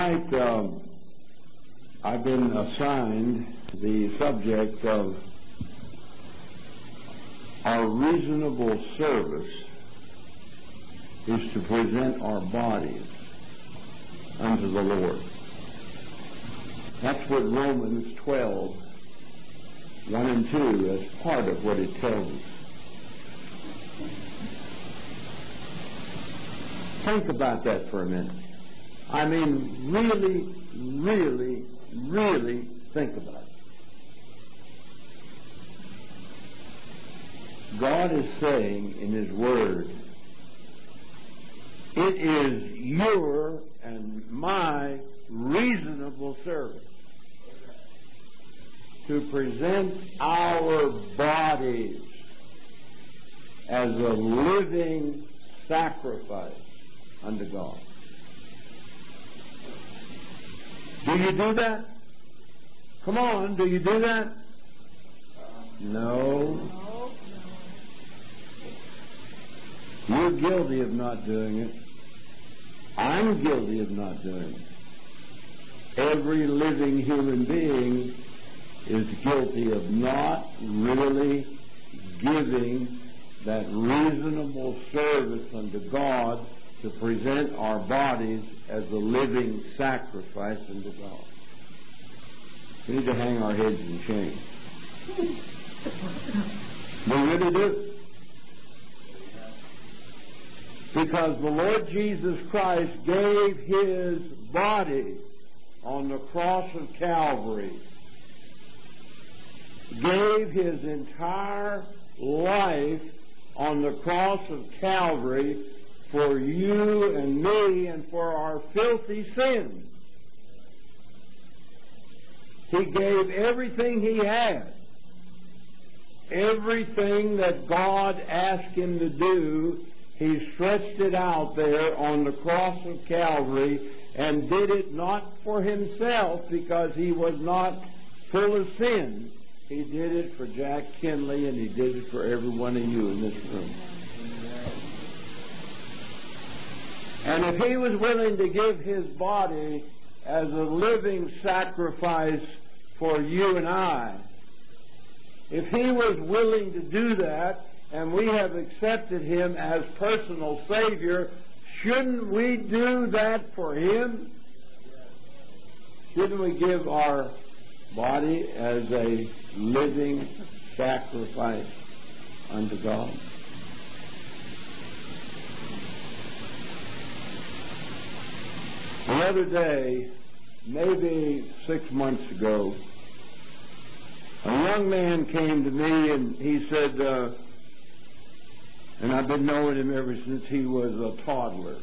Tonight, I've been assigned the subject of our reasonable service is to present our bodies unto the Lord. That's what Romans 12, 1 and 2, is part of what it tells us. Think about that for a minute. I mean, really think about it. God is saying in His Word, it is your and my reasonable service to present our bodies as a living sacrifice unto God. Do you do that? Come on, do you do that? No. You're guilty of not doing it. I'm guilty of not doing it. Every living human being is guilty of not really giving that reasonable service unto God to present our bodies as a living sacrifice unto God. We need to hang our heads in shame. We really do. Because the Lord Jesus Christ gave His body on the cross of Calvary, gave His entire life on the cross of Calvary for you and me and for our filthy sins. He gave everything He had. Everything that God asked Him to do, He stretched it out there on the cross of Calvary and did it not for Himself because He was not full of sin. He did it for Jack Kinley, and He did it for every one of you in this room. And if He was willing to give His body as a living sacrifice for you and I, if He was willing to do that, and we have accepted Him as personal Savior, shouldn't we do that for Him? Shouldn't we give our body as a living sacrifice unto God? The other day, maybe 6 months ago, a young man came to me and he said, and I've been knowing him ever since he was a toddler.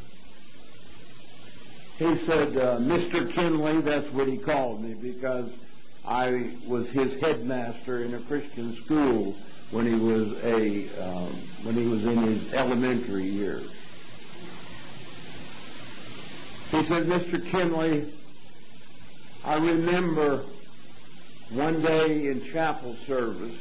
He said, Mr. Kinley, that's what he called me, because I was his headmaster in a Christian school when he was in his elementary years. He said, Mr. Kinley, I remember one day in chapel service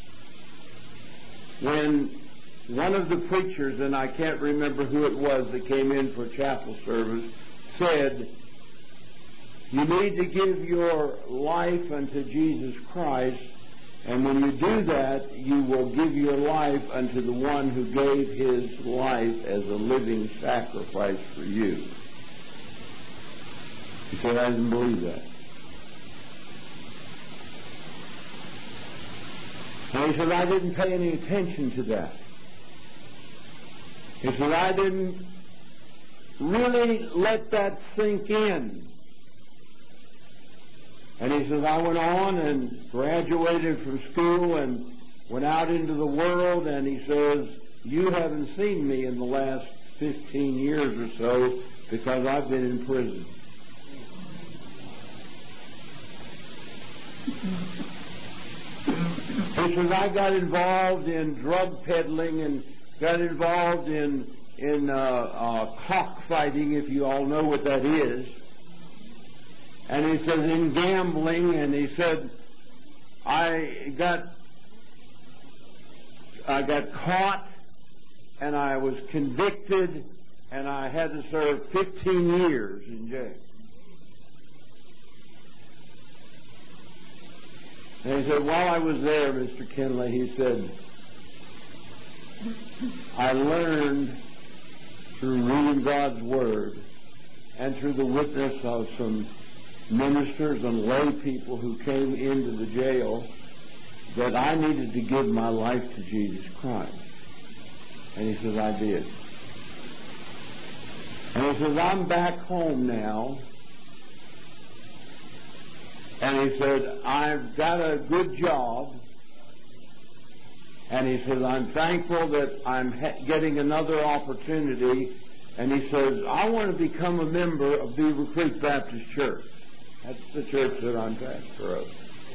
when one of the preachers, and I can't remember who it was that came in for chapel service, said, you need to give your life unto Jesus Christ, and when you do that, you will give your life unto the one who gave His life as a living sacrifice for you. He said, I didn't believe that. And he said, I didn't pay any attention to that. He said, I didn't really let that sink in. And he says, I went on and graduated from school and went out into the world, and he says, you haven't seen me in the last 15 years or so because I've been in prison. He says, I got involved in drug peddling and got involved in cockfighting, if you all know what that is. And he says, in gambling, and he said, I got caught, and I was convicted, and I had to serve 15 years in jail. And he said, while I was there, Mr. Kinley, he said, I learned through reading God's Word and through the witness of some ministers and lay people who came into the jail that I needed to give my life to Jesus Christ. And he says, I did. And he says, I'm back home now. And he said, I've got a good job. And he says, I'm thankful that I'm getting another opportunity. And he says, I want to become a member of Beaver Creek Baptist Church. That's the church that I'm pastor of.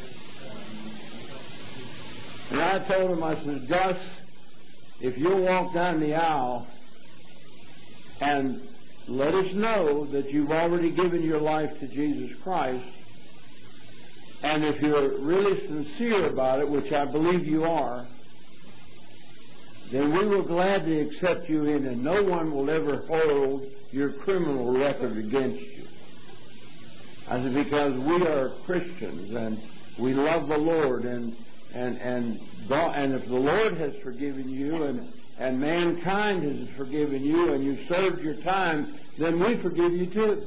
And I told him, I said, Gus, if you'll walk down the aisle and let us know that you've already given your life to Jesus Christ, and if you're really sincere about it, which I believe you are, then we will gladly accept you in, and no one will ever hold your criminal record against you. I said, because we are Christians, and we love the Lord, and God, and if the Lord has forgiven you, and mankind has forgiven you, and you've served your time, then we forgive you too.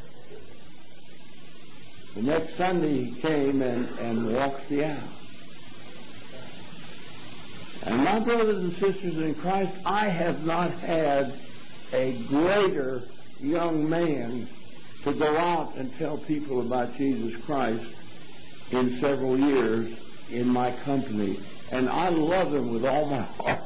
The next Sunday he came and walked the aisle. And my brothers and sisters in Christ, I have not had a greater young man to go out and tell people about Jesus Christ in several years in my company. And I love him with all my heart.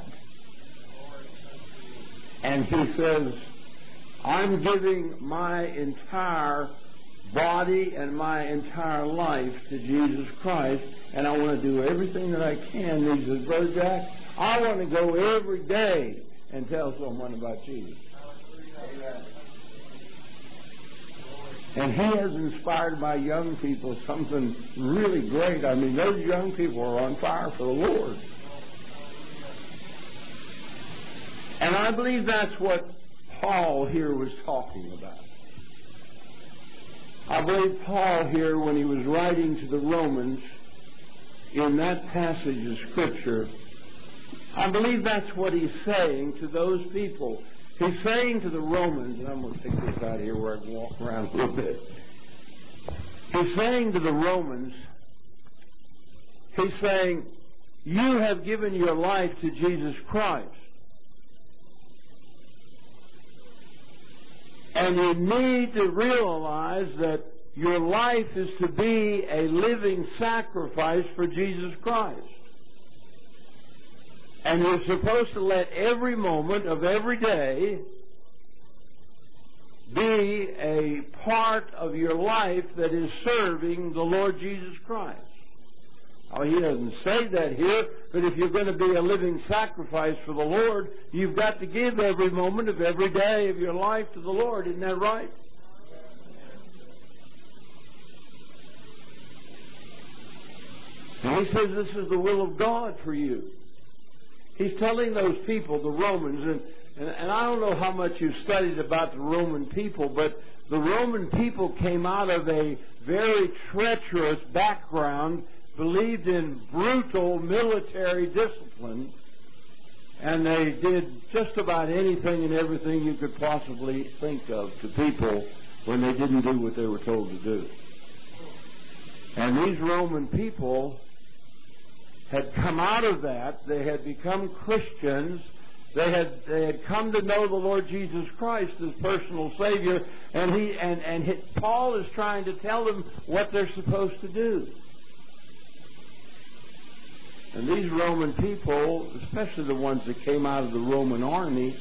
And he says, I'm giving my entire body and my entire life to Jesus Christ, and I want to do everything that I can. And he says, Brother Jack, I want to go every day and tell someone about Jesus. And he has inspired my young people something really great. I mean, those young people are on fire for the Lord. And I believe that's what Paul here was talking about. I believe Paul here, when he was writing to the Romans, in that passage of Scripture, I believe that's what he's saying to those people. He's saying to the Romans, and I'm going to take this out of here where I can walk around a little bit. He's saying to the Romans, he's saying, you have given your life to Jesus Christ. And you need to realize that your life is to be a living sacrifice for Jesus Christ. And you're supposed to let every moment of every day be a part of your life that is serving the Lord Jesus Christ. Oh, he doesn't say that here, but if you're going to be a living sacrifice for the Lord, you've got to give every moment of every day of your life to the Lord. Isn't that right? And he says this is the will of God for you. He's telling those people, the Romans, and I don't know how much you've studied about the Roman people, but the Roman people came out of a very treacherous background, believed in brutal military discipline, and they did just about anything and everything you could possibly think of to people when they didn't do what they were told to do. And these Roman people had come out of that. They had become Christians. They had come to know the Lord Jesus Christ as personal Savior, and Paul is trying to tell them what they're supposed to do. And these Roman people, especially the ones that came out of the Roman army,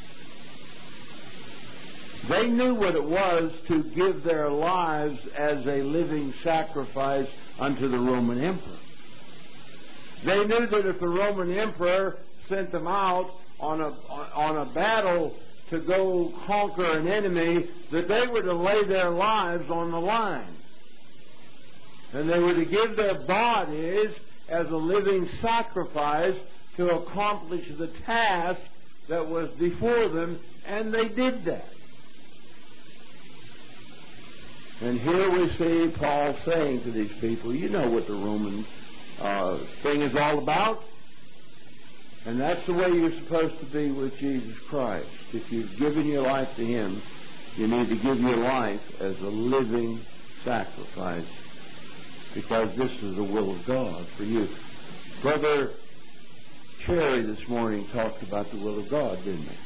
they knew what it was to give their lives as a living sacrifice unto the Roman emperor. They knew that if the Roman emperor sent them out on a battle to go conquer an enemy, that they were to lay their lives on the line. And they were to give their bodies as a living sacrifice to accomplish the task that was before them, and they did that. And here we see Paul saying to these people, you know what the Roman thing is all about. And that's the way you're supposed to be with Jesus Christ. If you've given your life to Him, you need to give your life as a living sacrifice, because this is the will of God for you. Brother Cherry this morning talked about the will of God, didn't he?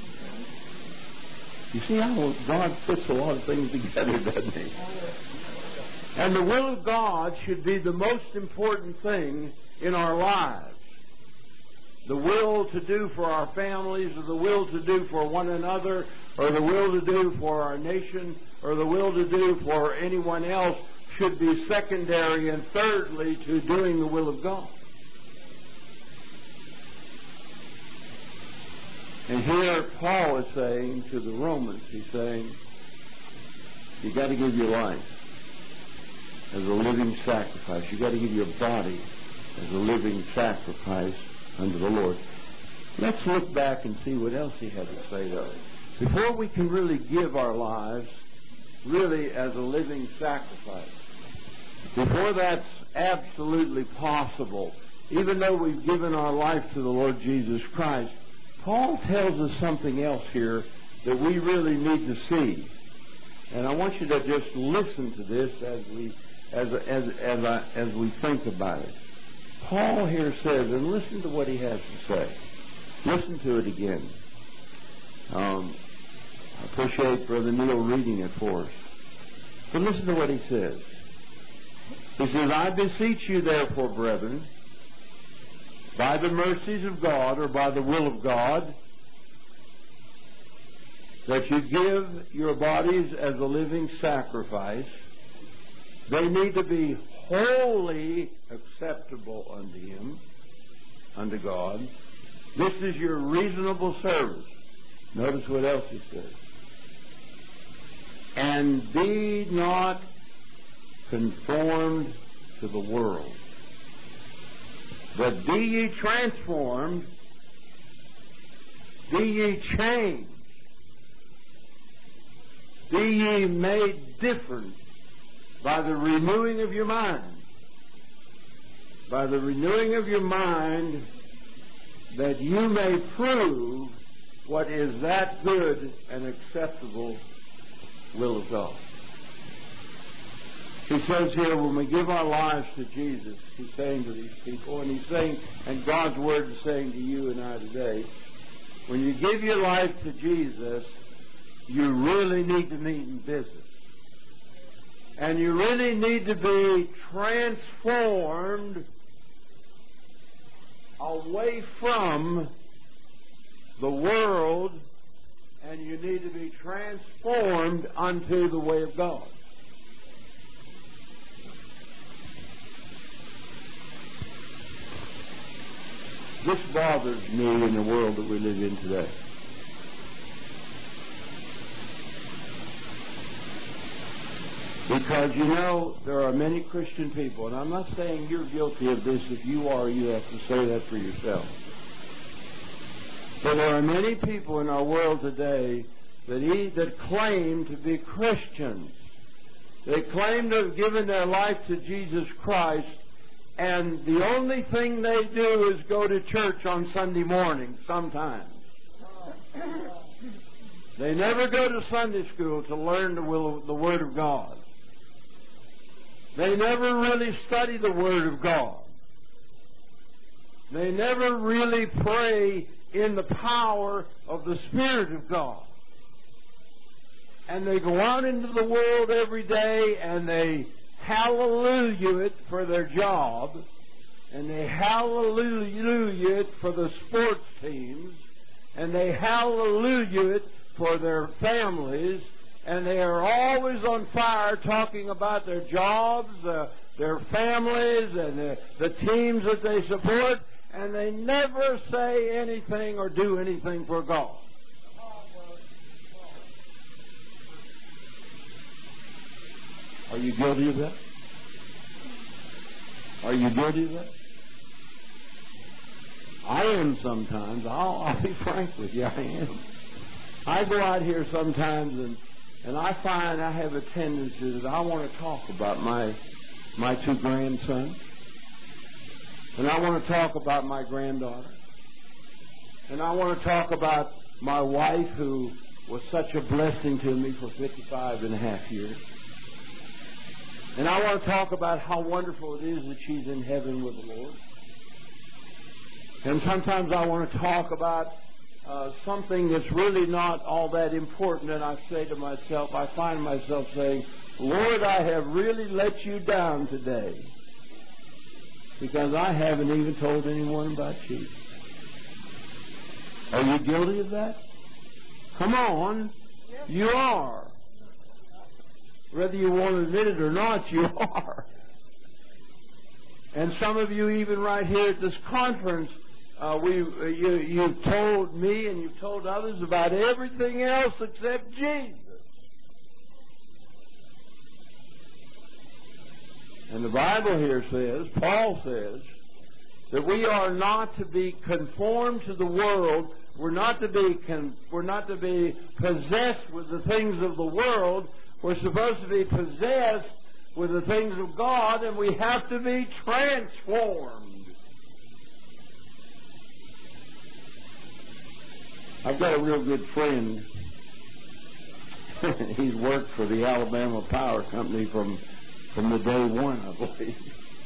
You see how God puts a lot of things together, doesn't He? And the will of God should be the most important thing in our lives. The will to do for our families, or the will to do for one another, or the will to do for our nation, or the will to do for anyone else should be secondary and thirdly to doing the will of God. And here Paul is saying to the Romans, he's saying, you've got to give your life as a living sacrifice. You've got to give your body as a living sacrifice unto the Lord. Let's look back and see what else he had to say, though. Before we can really give our lives really as a living sacrifice, before that's absolutely possible, even though we've given our life to the Lord Jesus Christ, Paul tells us something else here that we really need to see. And I want you to just listen to this as we think about it. Paul here says, and listen to what he has to say. Listen to it again. I appreciate Brother Neil reading it for us. But listen to what he says. He says, I beseech you therefore, brethren, by the mercies of God, or by the will of God, that you give your bodies as a living sacrifice. They need to be wholly acceptable unto Him, unto God. This is your reasonable service. Notice what else he says. And be not conformed to the world, but be ye transformed, be ye changed, be ye made different by the renewing of your mind. By the renewing of your mind, that you may prove what is that good and acceptable will of God. He says here, when we give our lives to Jesus, he's saying to these people, and he's saying, and God's Word is saying to you and I today, when you give your life to Jesus, you really need to mean business. And you really need to be transformed away from the world, and you need to be transformed unto the way of God. This bothers me in the world that we live in today. Because, you know, there are many Christian people, and I'm not saying you're guilty of this. If you are, you have to say that for yourself. But there are many people in our world today that claim to be Christians. They claim to have given their life to Jesus Christ, and the only thing they do is go to church on Sunday morning sometimes. They never go to Sunday school to learn the Word of God. They never really study the Word of God. They never really pray in the power of the Spirit of God. And they go out into the world every day and they hallelujah it for their job, and they hallelujah it for the sports teams, and they hallelujah it for their families, and they are always on fire talking about their jobs, their families, and the teams that they support, and they never say anything or do anything for God. Are you guilty of that? Are you guilty of that? I am sometimes. I'll be frank with you, I am. I go out here sometimes And I find I have a tendency that I want to talk about my two grandsons. And I want to talk about my granddaughter. And I want to talk about my wife, who was such a blessing to me for 55 and a half years. And I want to talk about how wonderful it is that she's in heaven with the Lord. And sometimes I want to talk about something that's really not all that important, and I say to myself, I find myself saying, Lord, I have really let you down today because I haven't even told anyone about Jesus. Are you guilty of that? Come on. You are. Whether you want to admit it or not, you are. And some of you, even right here at this conference, you've told me and you've told others about everything else except Jesus. And the Bible here says, Paul says, that we are not to be conformed to the world. We're not to be possessed with the things of the world. We're supposed to be possessed with the things of God, and we have to be transformed. I've got a real good friend. He's worked for the Alabama Power Company from the day one, I believe.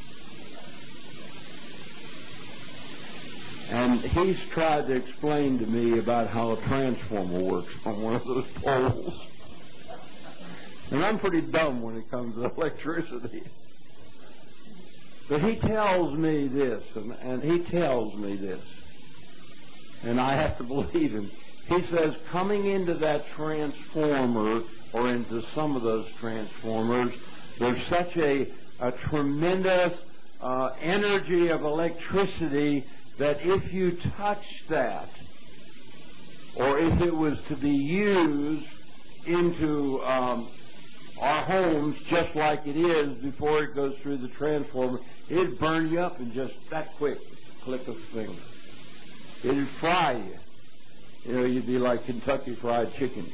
And he's tried to explain to me about how a transformer works on one of those poles. And I'm pretty dumb when it comes to electricity. But he tells me this, and he tells me this. And I have to believe him. He says, coming into that transformer, or into some of those transformers, there's such a tremendous energy of electricity that if you touch that, or if it was to be used into our homes just like it is before it goes through the transformer, it'd burn you up in just that quick click of a finger. It'd fry you. You know, you'd be like Kentucky Fried Chicken.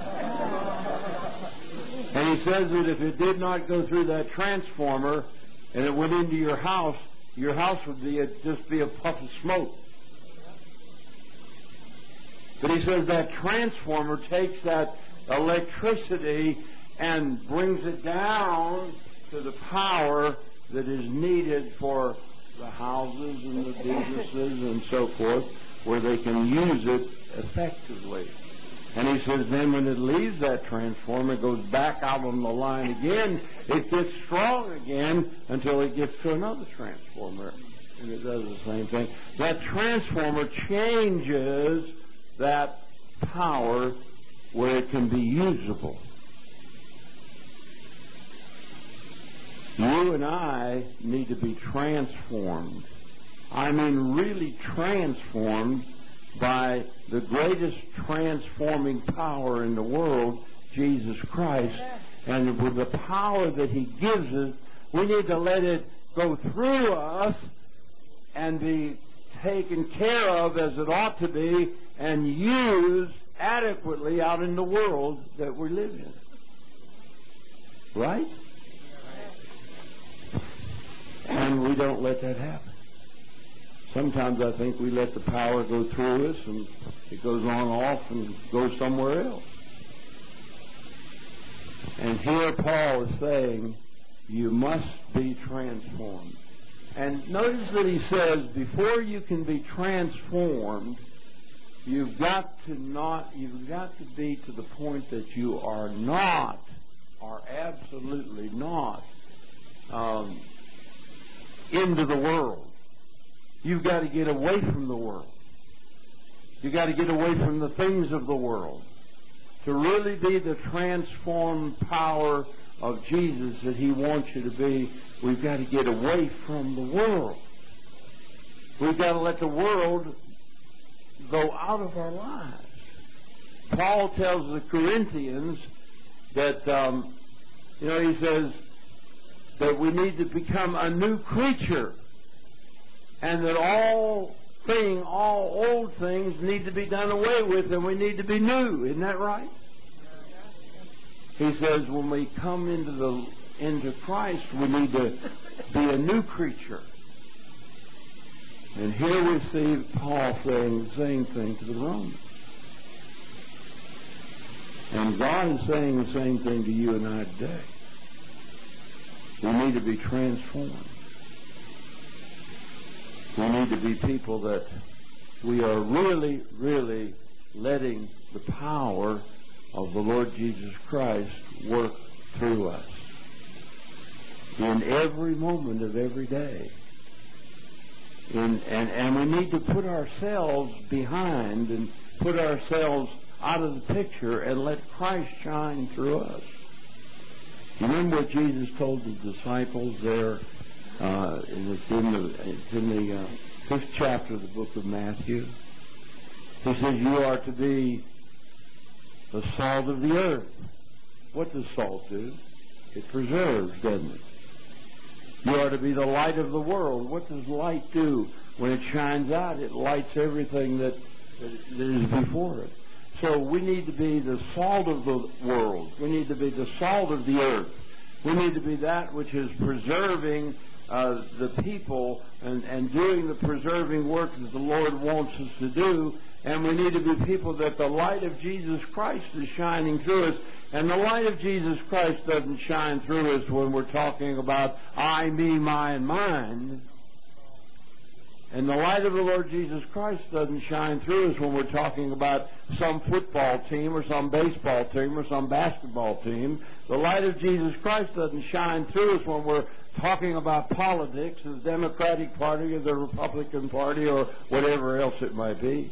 And he says that if it did not go through that transformer and it went into your house would be just be a puff of smoke. But he says that transformer takes that electricity and brings it down to the power that is needed for the houses and the businesses and so forth, where they can use it effectively. And he says then when it leaves that transformer, it goes back out on the line again, it gets strong again until it gets to another transformer. And it does the same thing. That transformer changes that power where it can be usable. You and I need to be transformed. I mean really transformed by the greatest transforming power in the world, Jesus Christ. And with the power that He gives us, we need to let it go through us and be taken care of as it ought to be and used adequately out in the world that we live in. Right? And we don't let that happen. Sometimes I think we let the power go through us and it goes on off and goes somewhere else. And here Paul is saying, you must be transformed. And notice that he says, before you can be transformed, you've got to be to the point that you are absolutely not into the world. You've got to get away from the world. You've got to get away from the things of the world. To really be the transformed power of Jesus that He wants you to be, we've got to get away from the world. We've got to let the world go out of our lives. Paul tells the Corinthians that, he says that we need to become a new creature. And that all old things need to be done away with, and we need to be new. Isn't that right? He says when we come into Christ, we need to be a new creature. And here we see Paul saying the same thing to the Romans. And God is saying the same thing to you and I today. We need to be transformed. We need to be people that we are really, really letting the power of the Lord Jesus Christ work through us in every moment of every day. And we need to put ourselves behind and put ourselves out of the picture and let Christ shine through us. You remember what Jesus told the disciples there? It's in the 5th chapter of the book of Matthew. He says, you are to be the salt of the earth. What does salt do? It preserves, doesn't it? You are to be the light of the world. What does light do? When it shines out, it lights everything that is before it. So we need to be the salt of the world. We need to be the salt of the earth. We need to be that which is preserving the people and doing the preserving work that the Lord wants us to do. And we need to be people that the light of Jesus Christ is shining through us. And the light of Jesus Christ doesn't shine through us when we're talking about I, me, my, and mine. And the light of the Lord Jesus Christ doesn't shine through us when we're talking about some football team or some baseball team or some basketball team. The light of Jesus Christ doesn't shine through us when we're talking about politics, the Democratic Party or the Republican Party or whatever else it might be.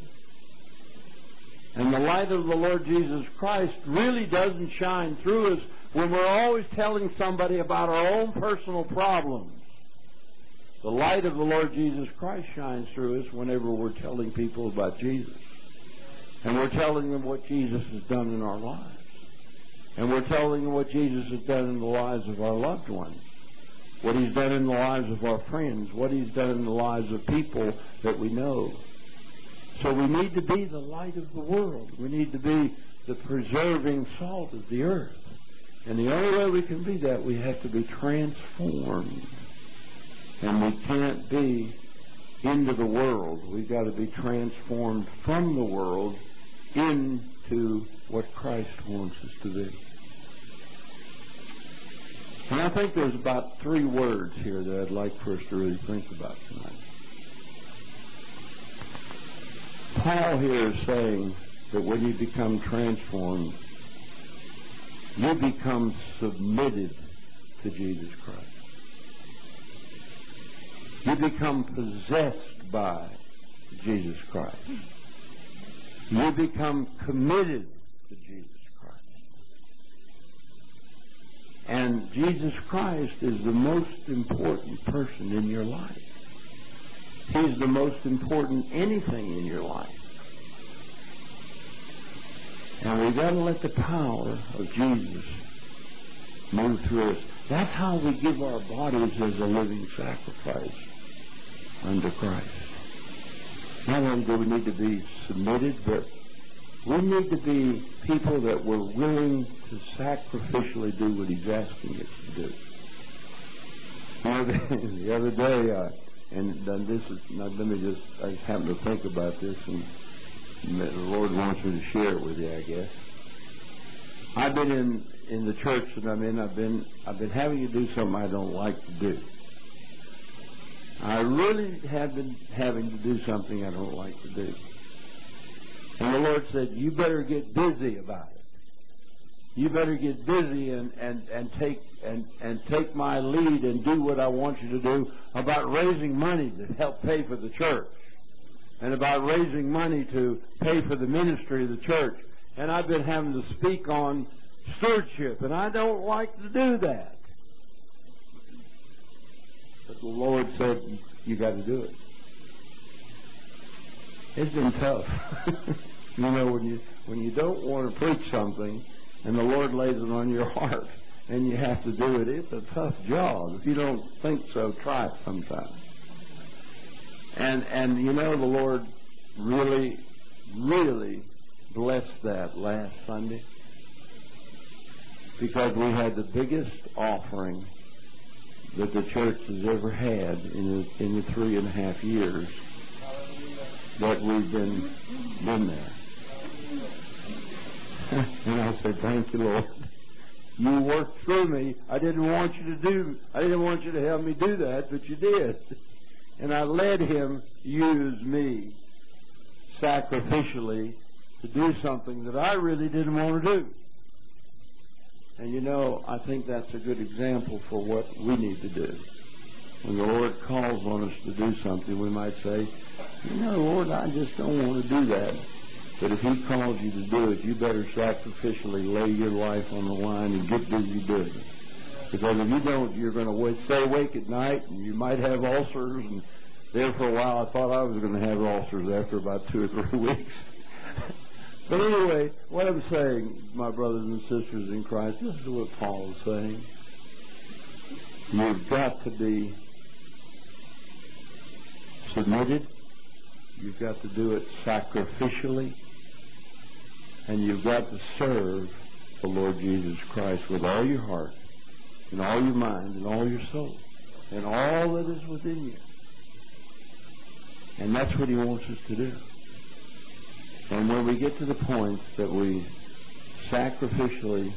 And the light of the Lord Jesus Christ really doesn't shine through us when we're always telling somebody about our own personal problems. The light of the Lord Jesus Christ shines through us whenever we're telling people about Jesus. And we're telling them what Jesus has done in our lives. And we're telling them what Jesus has done in the lives of our loved ones. What He's done in the lives of our friends. What He's done in the lives of people that we know. So we need to be the light of the world. We need to be the preserving salt of the earth. And the only way we can be that, we have to be transformed. And we can't be into the world. We've got to be transformed from the world into what Christ wants us to be. And I think there's about 3 words here that I'd like for us to really think about tonight. Paul here is saying that when you become transformed, you become submitted to Jesus Christ. You become possessed by Jesus Christ. You become committed to Jesus Christ. And Jesus Christ is the most important person in your life. He's the most important anything in your life. And we've got to let the power of Jesus move through us. That's how we give our bodies as a living sacrifice unto Christ. Not only do we need to be submitted, but we need to be people that we're willing to sacrificially do what He's asking us to do. You know, the other day, I just happened to think about this, and the Lord wants me to share it with you, I guess. I've been in the church that I'm in, I've been having to do something I don't like to do. I really have been having to do something I don't like to do. And the Lord said, you better get busy about it. You better get busy and take my lead and do what I want you to do about raising money to help pay for the church. And about raising money to pay for the ministry of the church. And I've been having to speak on stewardship, and I don't like to do that. But the Lord said, you got to do it. It's been tough. You know, when you don't want to preach something, and the Lord lays it on your heart, and you have to do it, it's a tough job. If you don't think so, try it sometime. And you know, the Lord really, really blessed that last Sunday. because we had the biggest offering that the church has ever had in the 3.5 years that we've been there. And I said, thank you, Lord. You worked through me. I didn't want you to help me do that, but you did. And I let him use me sacrificially to do something that I really didn't want to do. And you know, I think that's a good example for what we need to do. When the Lord calls on us to do something, we might say, you know, Lord, I just don't want to do that. But if He calls you to do it, you better sacrificially lay your life on the line and get busy doing it. Because if you don't, you're going to stay awake at night, and you might have ulcers. And there for a while, I thought I was going to have ulcers after about 2 or 3 weeks. But anyway, what I'm saying, my brothers and sisters in Christ, this is what Paul is saying. You've got to be submitted. You've got to do it sacrificially. And you've got to serve the Lord Jesus Christ with all your heart, and all your mind, and all your soul, and all that is within you. And that's what He wants us to do. And when we get to the point that we sacrificially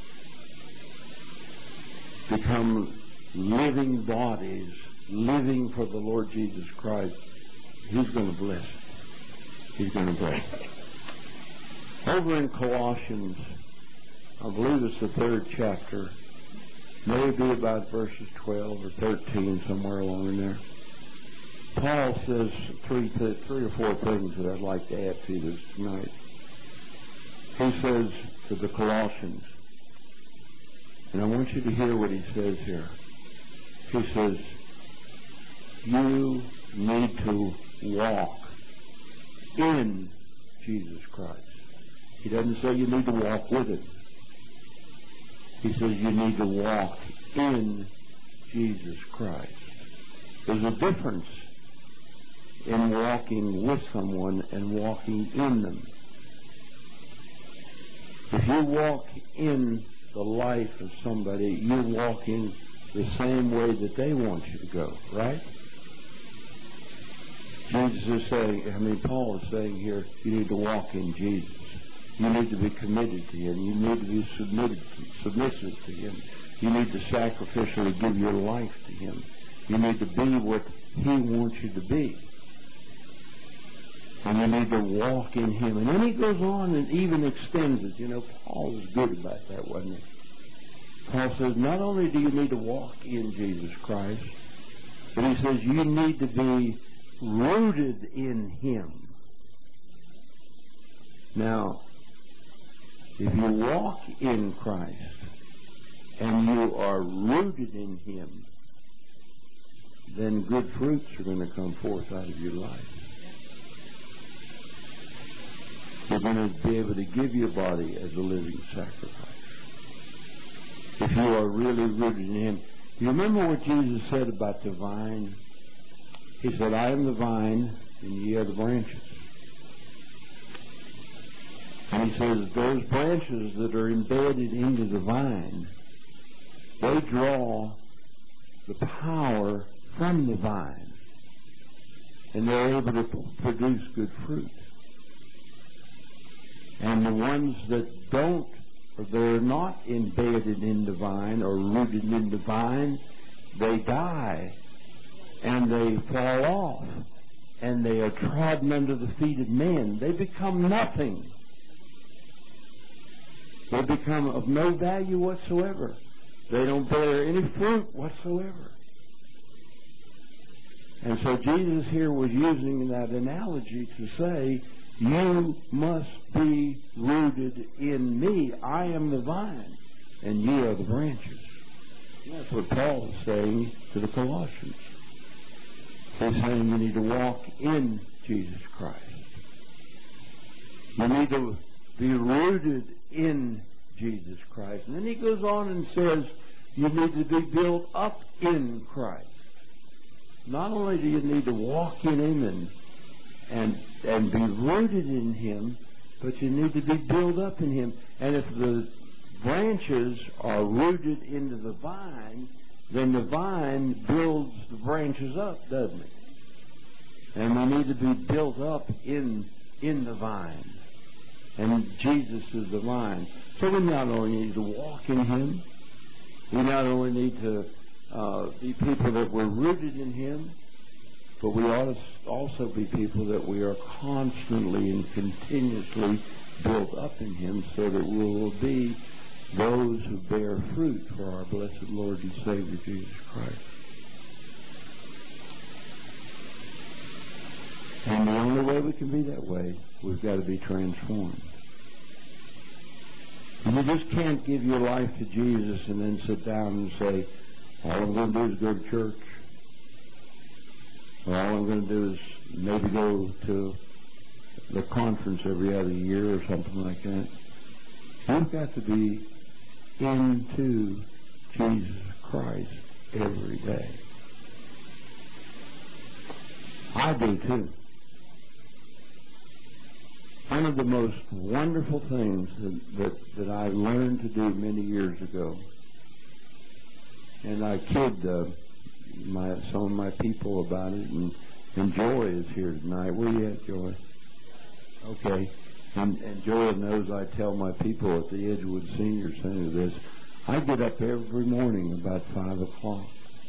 become living bodies, living for the Lord Jesus Christ, He's going to bless it. He's going to bless it. Over in Colossians, I believe it's the 3rd chapter, maybe about verses 12 or 13, somewhere along in there. Paul says three or four things that I'd like to add to this tonight. He says to the Colossians, and I want you to hear what he says here. He says, you need to walk in Jesus Christ. He doesn't say you need to walk with Him. He says you need to walk in Jesus Christ. There's a difference in walking with someone and walking in them. If you walk in the life of somebody, you're walking the same way that they want you to go, right? Jesus is saying, Paul is saying here, you need to walk in Jesus. You need to be committed to Him. You need to be submissive to Him. You need to sacrificially give your life to Him. You need to be what He wants you to be. And you need to walk in Him. And then he goes on and even extends it. You know, Paul was good about that, wasn't he? Paul says, not only do you need to walk in Jesus Christ, but he says you need to be rooted in Him. Now, if you walk in Christ and you are rooted in Him, then good fruits are going to come forth out of your life. You're going to be able to give your body as a living sacrifice. If you are really rooted in Him. You remember what Jesus said about the vine? He said, I am the vine, and ye are the branches. And He says, those branches that are embedded into the vine, they draw the power from the vine. And they're able to produce good fruit. And the ones that don't, or they're not embedded in the vine or rooted in the vine, they die. And they fall off. And they are trodden under the feet of men. They become nothing. They become of no value whatsoever. They don't bear any fruit whatsoever. And so Jesus here was using that analogy to say, you must be rooted in me. I am the vine, and ye are the branches. And that's what Paul is saying to the Colossians. He's saying you need to walk in Jesus Christ. You need to be rooted in Jesus Christ. And then he goes on and says you need to be built up in Christ. Not only do you need to walk in Him and be rooted in Him, but you need to be built up in Him. And if branches are rooted into the vine, then the vine builds the branches up, doesn't it? And we need to be built up in the vine. And Jesus is the vine. So we not only need to walk in Him, we not only need to be people that we're rooted in Him, but we ought to also be people that we are constantly and continuously built up in Him, so that we will be those who bear fruit for our blessed Lord and Savior Jesus Christ. And the only way we can be that way, we've got to be transformed. And you just can't give your life to Jesus and then sit down and say, all I'm going to do is go to church. Or all I'm going to do is maybe go to the conference every other year or something like that. You've got to be into Jesus Christ every day. I do too. One of the most wonderful things that I learned to do many years ago, and I kid some of my people about it, and Joy is here tonight. Where you at, Joy? Okay. And Joy knows I tell my people at the Edgewood Senior Center this. I get up every morning about 5 o'clock.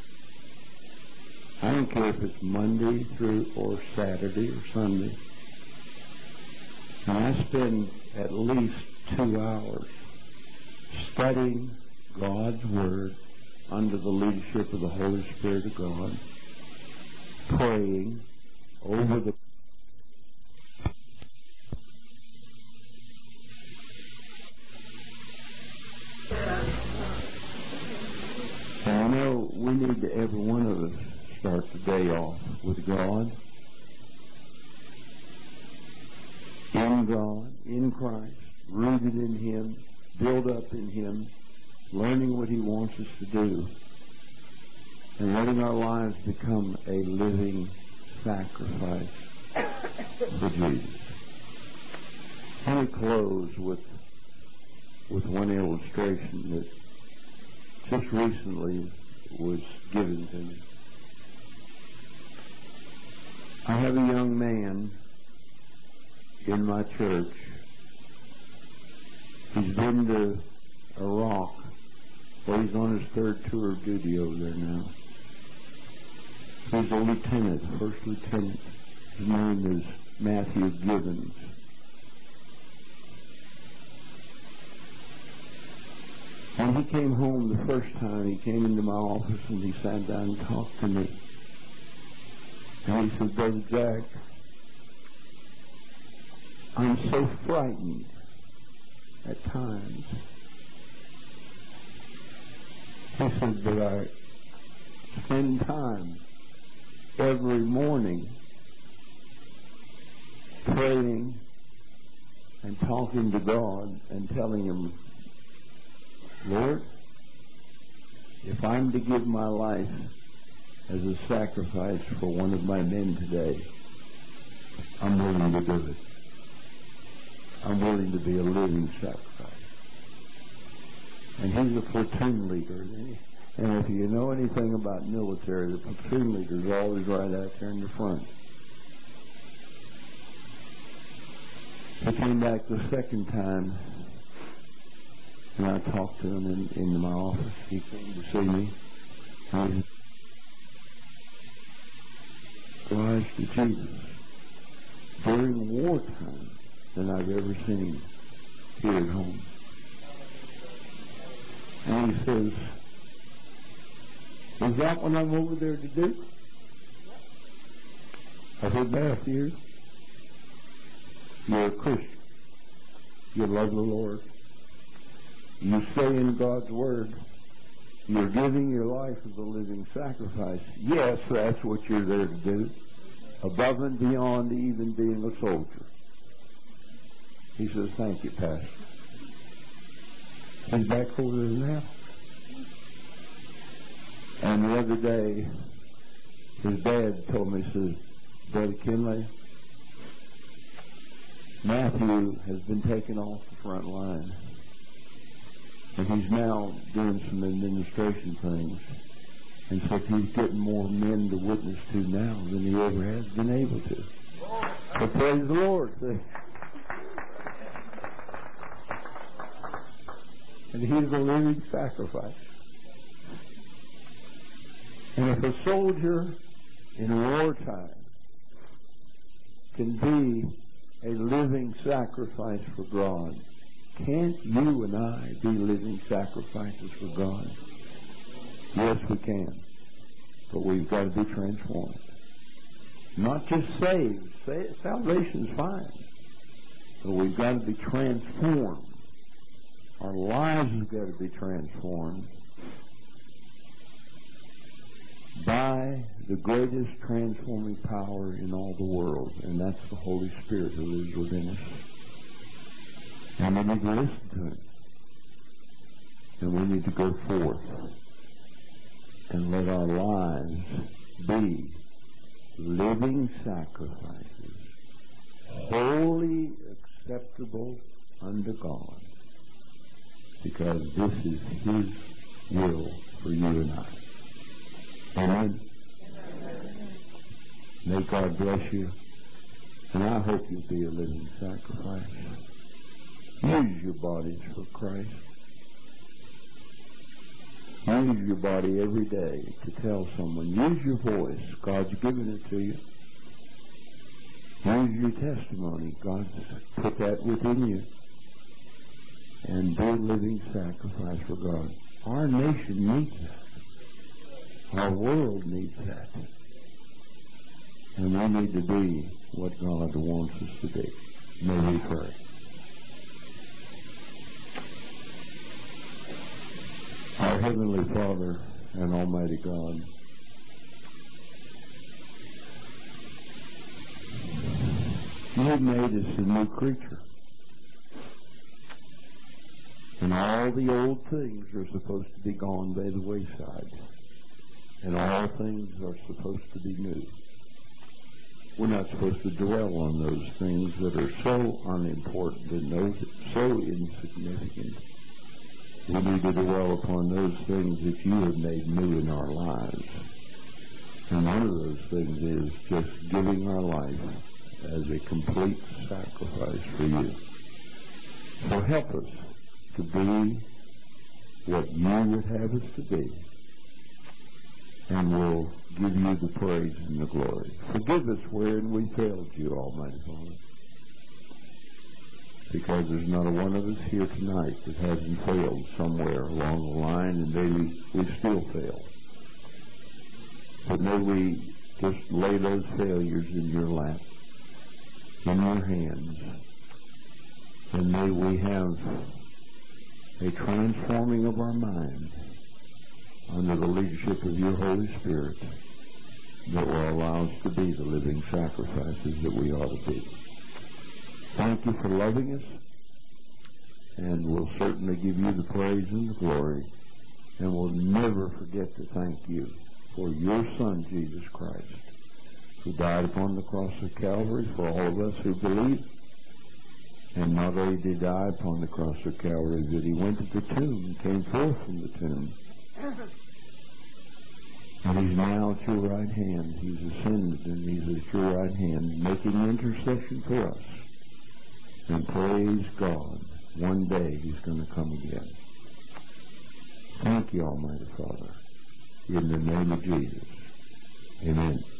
I don't care if it's Monday through or Saturday or Sunday. And I spend at least 2 hours studying God's Word under the leadership of the Holy Spirit of God, praying over the and I know we need to, every one of us, start the day off with God, in Christ, rooted in Him, built up in Him, learning what He wants us to do, and letting our lives become a living sacrifice for Jesus. Let me close with one illustration that just recently was given to me. I have a young man in my church. He's been to Iraq. Well, he's on his 3rd tour of duty over there now. He's a lieutenant, first lieutenant. His name is Matthew Gibbons. When he came home the first time, he came into my office and he sat down and talked to me. And he said, Brother Jack, I'm so frightened at times. He said that I spend time every morning praying and talking to God and telling Him, Lord, if I'm to give my life as a sacrifice for one of my men today, I'm willing to do it. I'm willing to be a living sacrifice. And he's a platoon leader. And if you know anything about military, the platoon leader is always right out there in the front. He came back the second time, and I talked to him in my office. He came to see me. And he was to Jesus during wartime than I've ever seen here at home. And he says, is that what I'm over there to do? I said, Matthew, you're a Christian. You love the Lord. You say in God's Word, you're giving your life as a living sacrifice. Yes, that's what you're there to do, above and beyond even being a soldier. He says, thank you, Pastor. He's back over there now. And the other day, his dad told me, he says, Brother Kinley, Matthew has been taken off the front line. And he's now doing some administration things. And so he's getting more men to witness to now than he ever has been able to. So praise the Lord. And he's a living sacrifice. And if a soldier in wartime can be a living sacrifice for God, can't you and I be living sacrifices for God? Yes, we can. But we've got to be transformed. Not just saved. Salvation's fine. But we've got to be transformed. Our lives have got to be transformed by the greatest transforming power in all the world, and that's the Holy Spirit who lives within us. And we need to listen to Him. And we need to go forth and let our lives be living sacrifices, wholly acceptable unto God, because this is His will for you and I. Amen. May God bless you, and I hope you'll be a living sacrifice. Use your bodies for Christ. Use your body every day to tell someone. Use your voice. God's given it to you. Use your testimony. God's put that within you. And be a living sacrifice for God. Our nation needs that. Our world needs that. And we need to be what God wants us to be. May we pray. Our Heavenly Father and Almighty God, You made us a new creature. And all the old things are supposed to be gone by the wayside. And all things are supposed to be new. We're not supposed to dwell on those things that are so unimportant and those so insignificant. We need to dwell upon those things that You have made new in our lives. And one of those things is just giving our life as a complete sacrifice for You. So help us to be what You would have us to be. And we'll give You the praise and the glory. Forgive us wherein we failed You, Almighty Father. Because there's not a one of us here tonight that hasn't failed somewhere along the line, and maybe we still fail. But may we just lay those failures in Your lap, in Your hands, and may we have a transforming of our mind under the leadership of Your Holy Spirit that will allow us to be the living sacrifices that we ought to be. Thank You for loving us, and we'll certainly give You the praise and the glory, and we'll never forget to thank You for Your Son, Jesus Christ, who died upon the cross of Calvary for all of us who believe. And not only did He die upon the cross of Calvary, but He went to the tomb, came forth from the tomb. And He's now at Your right hand. He's ascended, and He's at Your right hand, making intercession for us. And praise God, one day He's going to come again. Thank You, Almighty Father, in the name of Jesus. Amen.